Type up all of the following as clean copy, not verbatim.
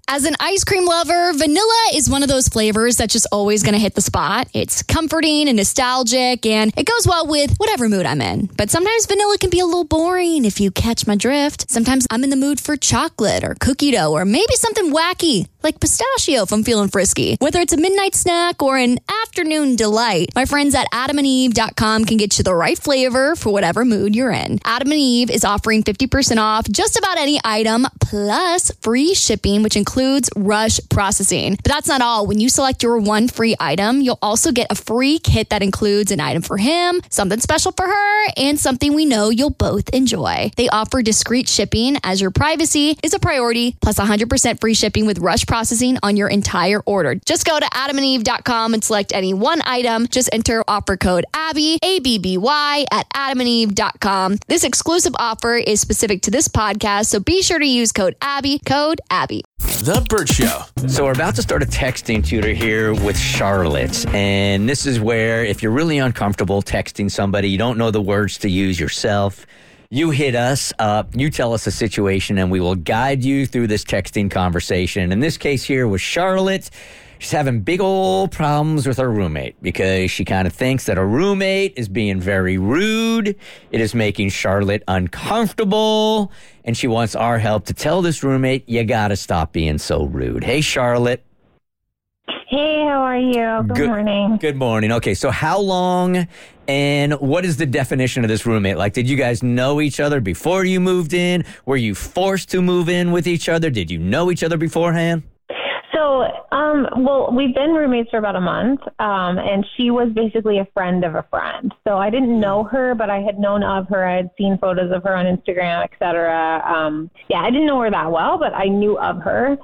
As an ice cream lover, vanilla is one of those flavors that's just always going to hit the spot. It's comforting and nostalgic, and it goes well with whatever mood I'm in. But sometimes vanilla can be a little boring if you catch my drift. Sometimes I'm in the mood for chocolate or cookie dough or maybe something wacky like pistachio if I'm feeling frisky. Whether it's a midnight snack or an afternoon delight, my friends at adamandeve.com can get you the right flavor for whatever mood you're in. Adam and Eve is offering 50% off just about any item plus free shipping, which includes rush processing. But that's not all. When you select your one free item, you'll also get a free kit that includes an item for him, something special for her, and something we know you'll both enjoy. They offer discreet shipping as your privacy is a priority, plus 100% free shipping with rush processing on your entire order. Just go to adamandeve.com and select any one item. Just enter offer code ABBY, ABBY, at adamandeve.com. This exclusive offer is specific to this podcast, so be sure to use code ABBY, code ABBY. The Burt Show. So we're about to start a texting tutor here with Charlotte. And this is where if you're really uncomfortable texting somebody, you don't know the words to use yourself, you hit us up, you tell us a situation, and we will guide you through this texting conversation. In this case here with Charlotte, she's having big old problems with her roommate because she kind of thinks that her roommate is being very rude. It is making Charlotte uncomfortable, and she wants our help to tell this roommate, you got to stop being so rude. Hey, Charlotte. Hey, how are you? Good morning. Good morning. Okay, so how long and what is the definition of this roommate? Like, did you guys know each other before you moved in? Were you forced to move in with each other? Did you know each other beforehand? So, well, we've been roommates for about a month, and she was basically a friend of a friend. So I didn't know her, but I had known of her. I had seen photos of her on Instagram, et cetera. Yeah, I didn't know her that well, but I knew of her.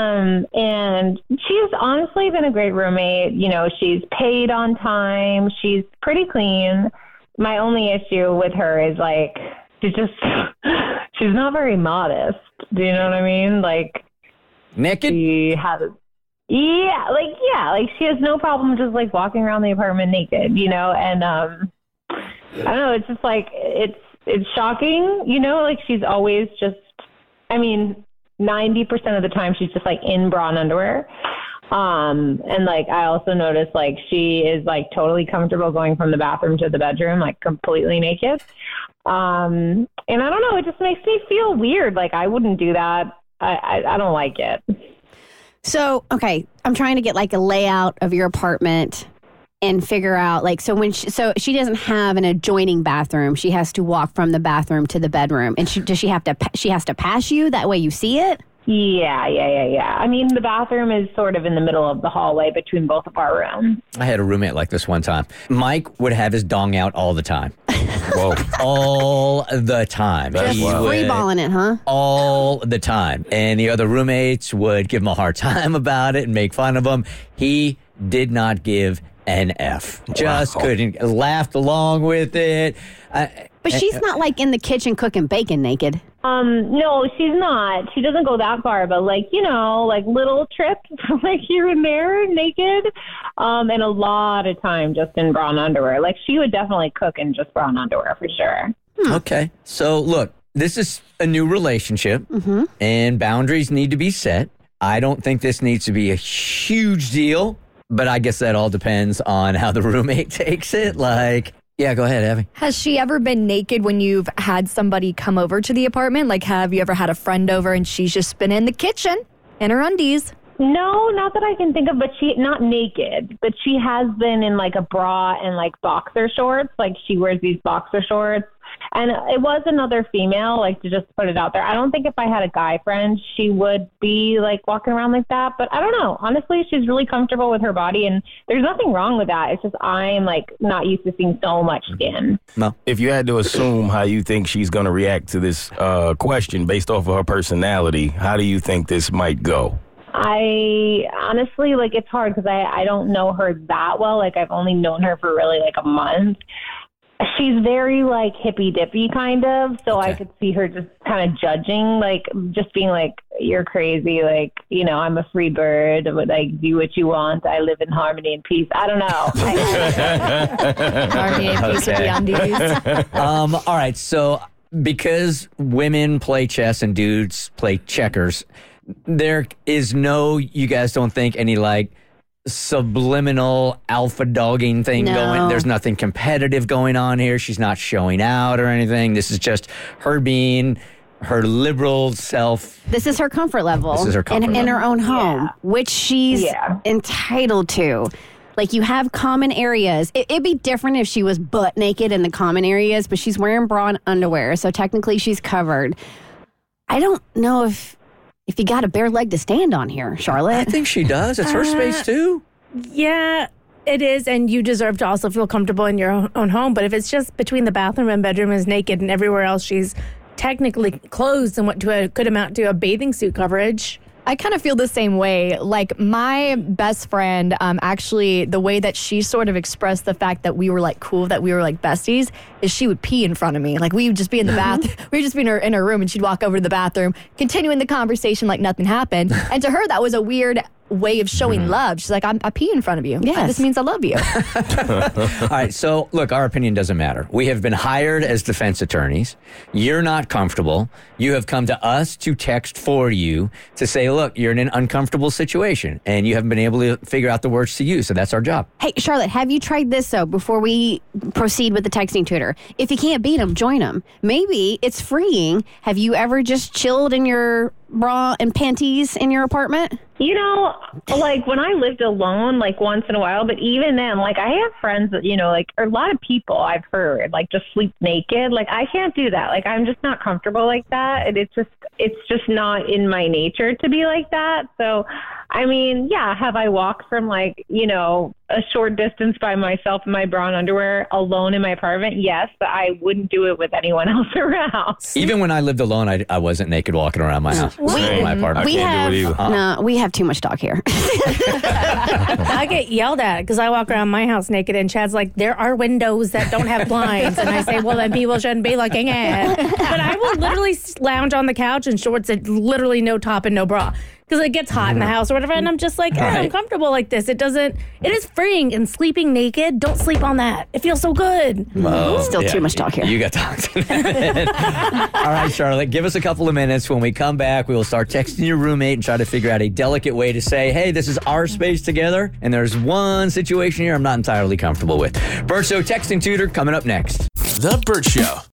And she's honestly been a great roommate. You know, she's paid on time. She's pretty clean. My only issue with her is, like, she's not very modest. Do you know what I mean? Like, naked? She has, like she has no problem just like walking around the apartment naked, you know, and I don't know, it's just like it's shocking, you know, like she's always just, I mean, 90% of the time she's just like in bra and underwear. And like I also noticed like she is like totally comfortable going from the bathroom to the bedroom like completely naked. And I don't know, it just makes me feel weird. Like I wouldn't do that. I don't like it. So, okay, I'm trying to get like a layout of your apartment and figure out like, so she doesn't have an adjoining bathroom. She has to walk from the bathroom to the bedroom. And she has to pass you? That way you see it? Yeah. I mean, the bathroom is sort of in the middle of the hallway between both of our rooms. I had a roommate like this one time. Mike would have his dong out all the time. Whoa. All the time. Just free-balling it, huh? All the time. And the other roommates would give him a hard time about it and make fun of him. He did not give an F. Just couldn't. Laughed along with it. But she's not like in the kitchen cooking bacon naked. No, she's not. She doesn't go that far, but like, you know, like little trips like here and there naked. And a lot of time just in bra and underwear. Like she would definitely cook in just bra and underwear for sure. Okay. So look, this is a new relationship and boundaries need to be set. I don't think this needs to be a huge deal, but I guess that all depends on how the roommate takes it. Like, yeah, go ahead, Abby. Has she ever been naked when you've had somebody come over to the apartment? Like, have you ever had a friend over and she's just been in the kitchen in her undies? No, not that I can think of, but not naked, but she has been in like a bra and like boxer shorts. Like she wears these boxer shorts. And it was another female, like to just put it out there. I don't think if I had a guy friend, she would be like walking around like that. But I don't know. Honestly, she's really comfortable with her body and there's nothing wrong with that. It's just I'm like not used to seeing so much skin. No. If you had to assume how you think she's going to react to this question based off of her personality, how do you think this might go? I honestly, like, it's hard because I don't know her that well. Like, I've only known her for really like a month. She's very like hippy dippy kind of, so okay. I could see her just kind of judging, like just being like, "You're crazy," like, you know, I'm a free bird, I would like do what you want. I live in harmony and peace. I don't know. Harmony and peace with the undies. All right, so because women play chess and dudes play checkers, there is no, you guys don't think any like subliminal alpha dogging thing going. There's nothing competitive going on here. She's not showing out or anything. This is just her being her liberal self. This is her comfort level. This is her comfort level. In her own home, which she's entitled to. Like, you have common areas. It'd be different if she was butt naked in the common areas, but she's wearing bra and underwear, so technically she's covered. I don't know if you got a bare leg to stand on here, Charlotte. I think she does. It's her space, too. Yeah, it is, and you deserve to also feel comfortable in your own home. But if it's just between the bathroom and bedroom is naked and everywhere else she's technically clothed and what could amount to a bathing suit coverage. I kind of feel the same way. Like, my best friend, actually, the way that she sort of expressed the fact that we were like cool, that we were like besties, is she would pee in front of me. Like, we would just be in the bathroom. We'd just be in her room, and she'd walk over to the bathroom, continuing the conversation like nothing happened. And to her, that was a weird way of showing love. She's like, I pee in front of you. Yes. This means I love you. All right, so look, our opinion doesn't matter. We have been hired as defense attorneys. You're not comfortable. You have come to us to text for you to say, look, you're in an uncomfortable situation and you haven't been able to figure out the words to use. So that's our job. Hey, Charlotte, have you tried this, though, before we proceed with the texting tutor? If you can't beat them, join them. Maybe it's freeing. Have you ever just chilled in your bra and panties in your apartment? You know, like when I lived alone, like once in a while, but even then, like I have friends that, you know, like or a lot of people I've heard like just sleep naked. Like I can't do that. Like I'm just not comfortable like that. And it's just not in my nature to be like that. So, I mean, yeah, have I walked from like, you know, a short distance by myself in my bra and underwear alone in my apartment? Yes, but I wouldn't do it with anyone else around. Even when I lived alone, I wasn't naked walking around my house. My apartment. We have too much talk here. I get yelled at because I walk around my house naked, and Chad's like, there are windows that don't have blinds. And I say, well, then people shouldn't be looking at. But I will literally lounge on the couch in shorts and literally no top and no bra. Because it gets hot in the house or whatever, and I'm just like, I'm comfortable like this. It is freeing, and sleeping naked, don't sleep on that. It feels so good. Still too much talk here. You got talk. All right, Charlotte, give us a couple of minutes. When we come back, we will start texting your roommate and try to figure out a delicate way to say, hey, this is our space together, and there's one situation here I'm not entirely comfortable with. Bert Show texting tutor coming up next. The Bert Show.